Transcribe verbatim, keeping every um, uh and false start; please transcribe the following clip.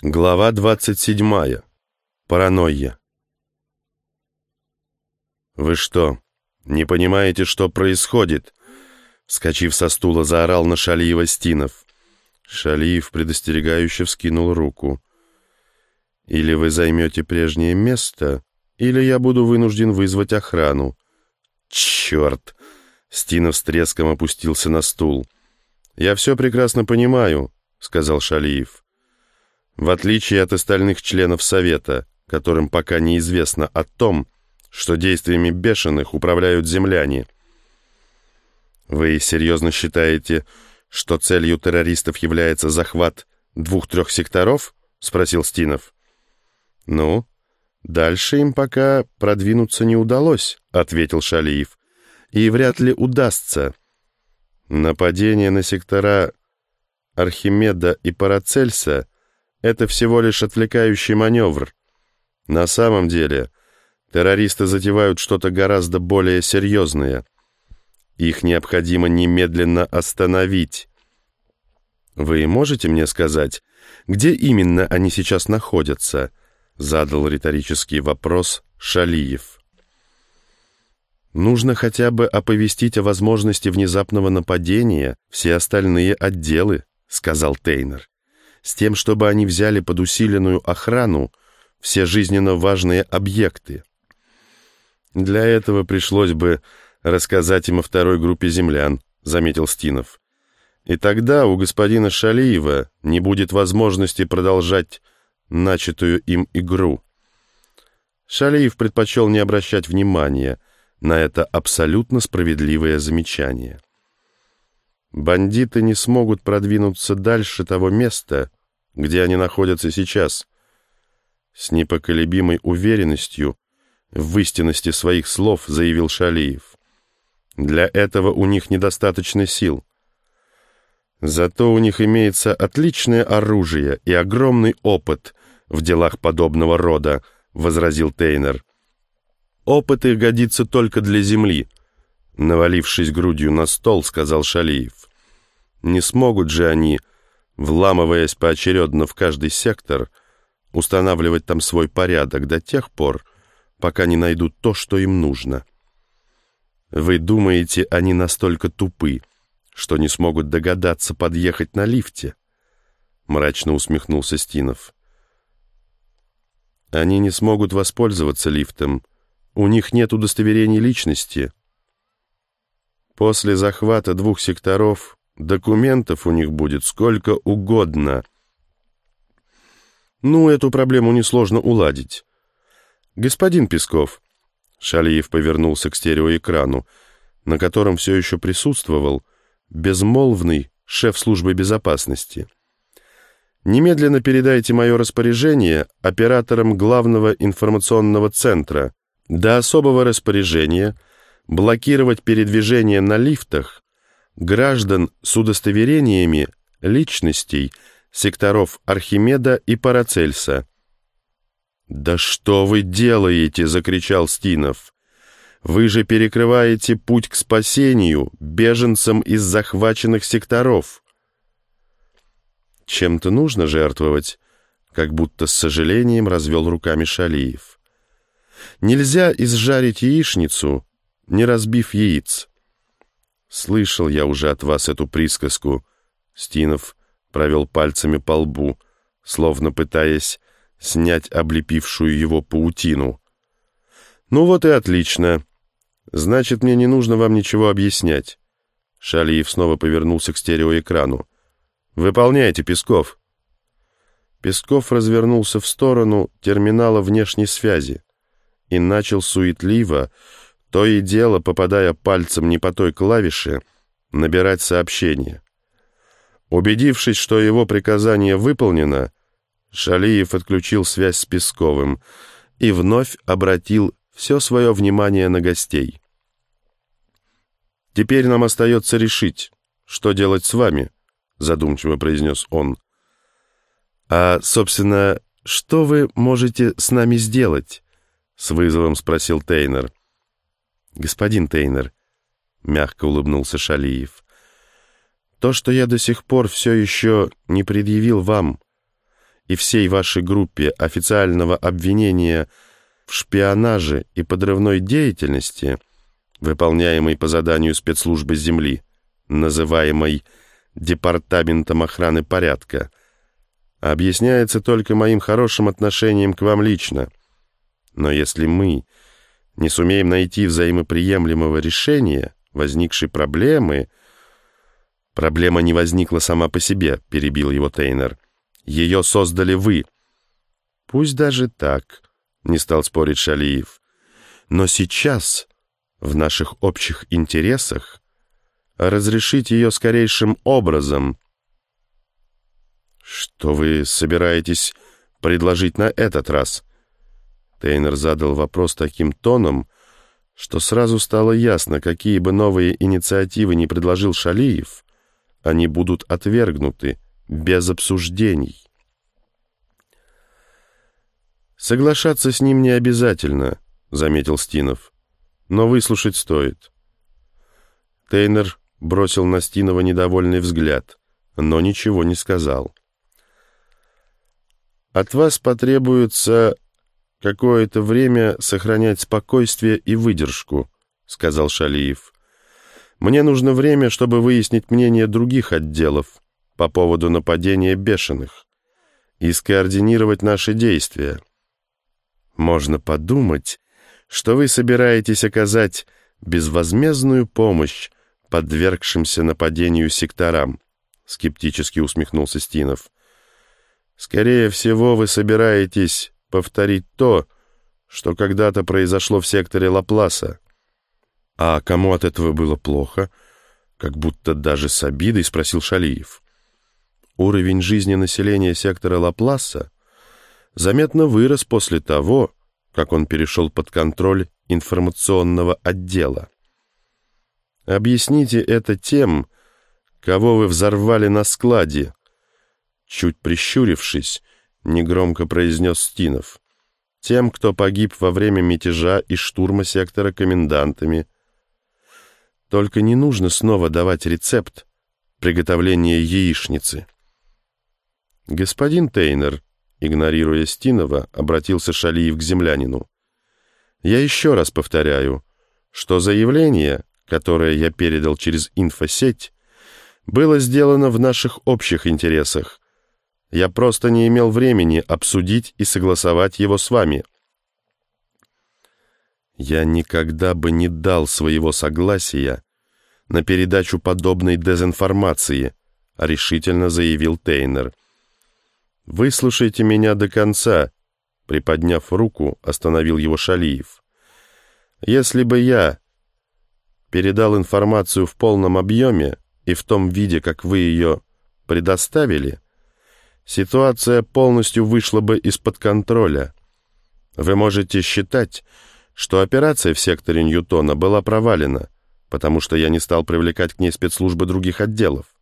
Глава двадцать седьмая. Паранойя. «Вы что, не понимаете, что происходит?» Вскочив со стула, заорал на Шалиева Стинов. Шалиев предостерегающе вскинул руку. «Или вы займете прежнее место, или я буду вынужден вызвать охрану». «Черт!» — Стинов с треском опустился на стул. «Я все прекрасно понимаю», — сказал Шалиев. «В отличие от остальных членов Совета, которым пока неизвестно о том, что действиями бешеных управляют земляне. Вы серьезно считаете, что целью террористов является захват двух-трех секторов?» — спросил Стинов. «Ну, дальше им пока продвинуться не удалось», — ответил Шалиев. «И вряд ли удастся. Нападение на сектора Архимеда и Парацельса — это всего лишь отвлекающий маневр. На самом деле террористы затевают что-то гораздо более серьезное. Их необходимо немедленно остановить. Вы можете мне сказать, где именно они сейчас находятся?» — задал риторический вопрос Шалиев. «Нужно хотя бы оповестить о возможности внезапного нападения все остальные отделы», — сказал Тейнер, «с тем, чтобы они взяли под усиленную охрану все жизненно важные объекты. Для этого пришлось бы рассказать им о второй группе землян», — заметил Стинов. «И тогда у господина Шалиева не будет возможности продолжать начатую им игру». Шалиев предпочел не обращать внимания на это абсолютно справедливое замечание. «Бандиты не смогут продвинуться дальше того места, где они находятся сейчас», — с непоколебимой уверенностью в истинности своих слов заявил Шалиев. «Для этого у них недостаточно сил. Зато у них имеется отличное оружие и огромный опыт в делах подобного рода», — возразил Тейнер. «Опыт их годится только для земли», — навалившись грудью на стол, сказал Шалиев. «Не смогут же они, вламываясь поочередно в каждый сектор, устанавливать там свой порядок до тех пор, пока не найдут то, что им нужно. Вы думаете, они настолько тупы, что не смогут догадаться подъехать на лифте?» — мрачно усмехнулся Стинов. «Они не смогут воспользоваться лифтом. У них нет удостоверений личности. После захвата двух секторов документов у них будет сколько угодно. Ну, эту проблему несложно уладить. Господин Песков», — Шалиев повернулся к стереоэкрану, на котором все еще присутствовал безмолвный шеф службы безопасности, «немедленно передайте мое распоряжение операторам главного информационного центра до особого распоряжения блокировать передвижение на лифтах граждан с удостоверениями личностей секторов Архимеда и Парацельса». «Да что вы делаете?» — закричал Стинов. «Вы же перекрываете путь к спасению беженцам из захваченных секторов». «Чем-то нужно жертвовать», — как будто с сожалением развел руками Шалиев. «Нельзя изжарить яичницу, не разбив яиц». «Слышал я уже от вас эту присказку», — Стинов провел пальцами по лбу, словно пытаясь снять облепившую его паутину. «Ну вот и отлично. Значит, мне не нужно вам ничего объяснять». Шалиев снова повернулся к стереоэкрану. «Выполняйте, Песков». Песков развернулся в сторону терминала внешней связи и начал суетливо, то и дело, попадая пальцем не по той клавише, набирать сообщение. Убедившись, что его приказание выполнено, Шалиев отключил связь с Песковым и вновь обратил все свое внимание на гостей. «Теперь нам остается решить, что делать с вами», — задумчиво произнес он. «А, собственно, что вы можете с нами сделать?» — с вызовом спросил Тейнер. «Господин Тейнер», — мягко улыбнулся Шалиев, — «то, что я до сих пор все еще не предъявил вам и всей вашей группе официального обвинения в шпионаже и подрывной деятельности, выполняемой по заданию спецслужбы Земли, называемой Департаментом охраны порядка, объясняется только моим хорошим отношением к вам лично. Но если мы не сумеем найти взаимоприемлемого решения возникшей проблемы... Проблема не возникла сама по себе, перебил его Тейнер. Ее создали вы. Пусть даже так, не стал спорить Шалиев. Но сейчас, в наших общих интересах, разрешить ее скорейшим образом. Что вы собираетесь предложить на этот раз? Тейнер задал вопрос таким тоном, что сразу стало ясно, какие бы новые инициативы ни предложил Шалиев, они будут отвергнуты без обсуждений. «Соглашаться с ним не обязательно», — заметил Стинов, — «но выслушать стоит». Тейнер бросил на Стинова недовольный взгляд, но ничего не сказал. «От вас потребуется какое-то время сохранять спокойствие и выдержку», — сказал Шалиев. «Мне нужно время, чтобы выяснить мнение других отделов по поводу нападения бешеных и скоординировать наши действия. Можно подумать, что вы собираетесь оказать безвозмездную помощь подвергшимся нападению секторам», — скептически усмехнулся Стинов. «Скорее всего, вы собираетесь повторить то, что когда-то произошло в секторе Лапласа». «А кому от этого было плохо?» — как будто даже с обидой спросил Шалиев. Уровень жизни населения сектора Лапласа заметно вырос после того, как он перешел под контроль информационного отдела. «Объясните это тем, кого вы взорвали на складе», — чуть прищурившись, негромко произнес Стинов. «Тем, кто погиб во время мятежа и штурма сектора комендантами. Только не нужно снова давать рецепт приготовления яичницы». «Господин Тейнер», игнорируя Стинова, обратился Шалиев к землянину. «Я еще раз повторяю, что заявление, которое я передал через инфосеть, было сделано в наших общих интересах. Я просто не имел времени обсудить и согласовать его с вами». «Я никогда бы не дал своего согласия на передачу подобной дезинформации», — решительно заявил Тейнер. «Выслушайте меня до конца», — приподняв руку, остановил его Шалиев. «Если бы я передал информацию в полном объеме и в том виде, как вы ее предоставили, ситуация полностью вышла бы из-под контроля. Вы можете считать, что операция в секторе Ньютона была провалена, потому что я не стал привлекать к ней спецслужбы других отделов.